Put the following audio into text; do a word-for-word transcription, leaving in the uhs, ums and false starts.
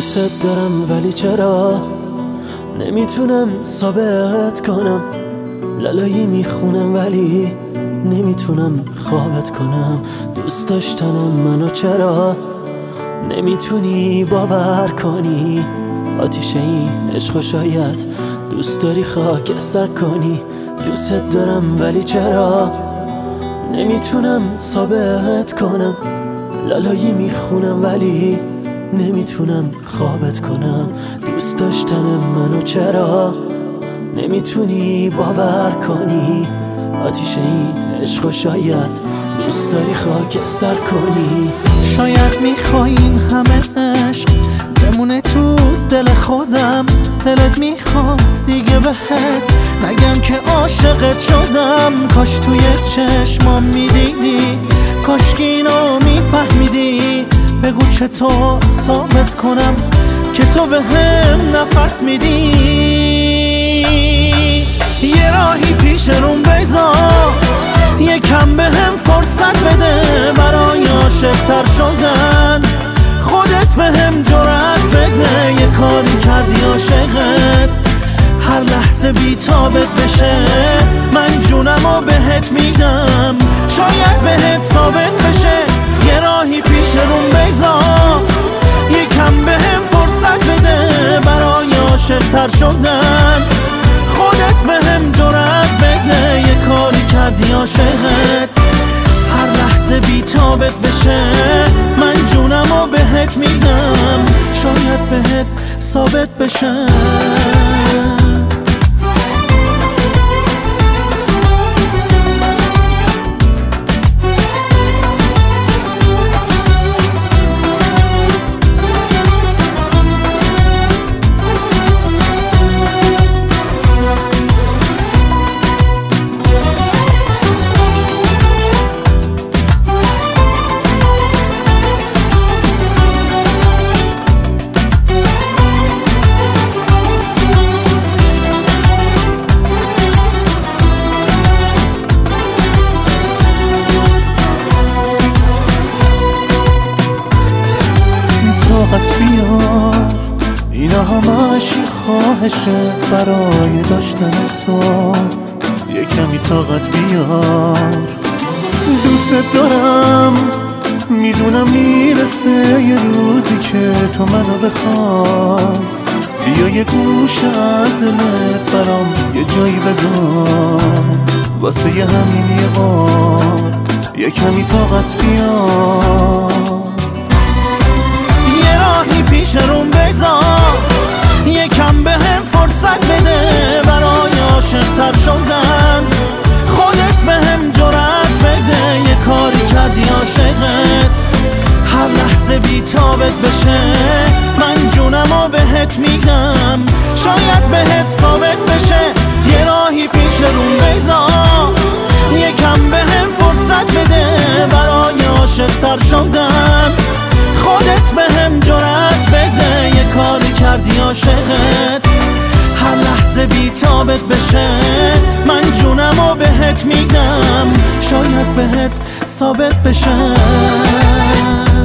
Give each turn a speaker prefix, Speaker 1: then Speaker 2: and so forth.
Speaker 1: دوست دارم ولی چرا نمیتونم ثابت کنم، لالایی میخونم ولی نمیتونم خوابت کنم. دوست داشتنم منو چرا نمیتونی باور کنی؟ آتیشه این عشق شاید دوست داری خاکستر کنی. دوست دارم ولی چرا نمیتونم ثابت کنم، لالایی میخونم ولی نمیتونم خوابت کنم. دوست داشتن منو چرا نمیتونی باور کنی؟ آتیشه این عشق شاید دوست داری خاکستر کنی.
Speaker 2: شاید میخوای این همه عشق بمونه تو دل خودم، دلت میخواد دیگه بهت نگم که عاشقت شدم. کاش توی چشمام میدیدی، کاش که اینو میفهمیدی. بگو چطور ثابت کنم که تو به هم نفس میدی. یه راهی پیش روم بذار، یکم به هم فرصت بده برای عاشق‌تر شدن. خودت به هم جرأت بده، یه کاری کردی عاشقت هر لحظه بی تابت بشه. من جونمو بهت میدم، شاید بهت ثابت بشه. یه راهی پیش روم بذار، یکم به هم فرصت بده برای عاشق‌تر شدن. خودت به هم جرأت بده، یه کاری کردی عاشقت هر لحظه بی تابت بشه. من جونمو بهت میدم، شاید بهت ثابت بشه. طاقت بیار، اینا همش خواهشه برای داشتن تو. یه کمی طاقت بیار، دوست دارم میدونم میرسه یه روزی که تو منو بخوای. بیا یه گوشه از دلت برام یه جایی بذار، واسه یه همین یه بار یه کمی طاقت بیار. پیش روم بذار، یکم به هم فرصت بده برای عاشق‌تر شدن. خودت به هم جرأت بده، یه کاری کردی عاشقت هر لحظه بی تابت بشه. من جونمو بهت میدم، شاید بهت ثابت بشه. یه راهی پیش روم بذار، یکم به هم فرصت بده برای عاشق‌تر شدن. خودت به هم جرأت بده، یه کاری کردی عاشقت هر لحظه بی تابت بشه. من جونمو بهت میدم، شاید بهت ثابت بشه.